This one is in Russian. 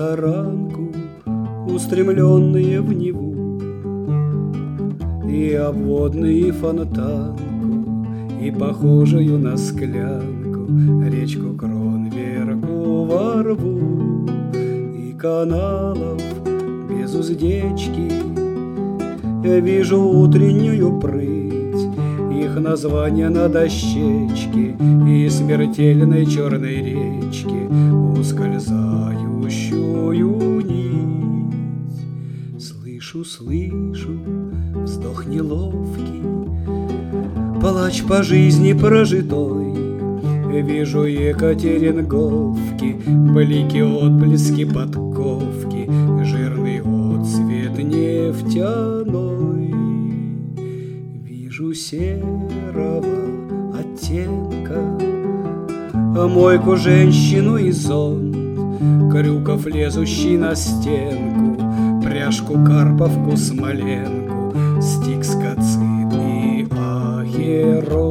саранку, устремленные в Неву, и обводный фонтанку, и похожую на склянку речку Кронверку во рву, и каналов без уздечки. Я вижу утреннюю прыть, их название на дощечке, и смертельной черной речки ускользающую нить. Слышу, слышу вздох неловкий, плач по жизни прожитой. Вижу Екатеринговки, блики, отблески подковки, жирный отцвет нефтяной. Вижу серого оттенка мойку, женщину и зонт, Крюков, лезущий на стенку, пряжку, карповку, смоленку, стикс, кацит и ахерон.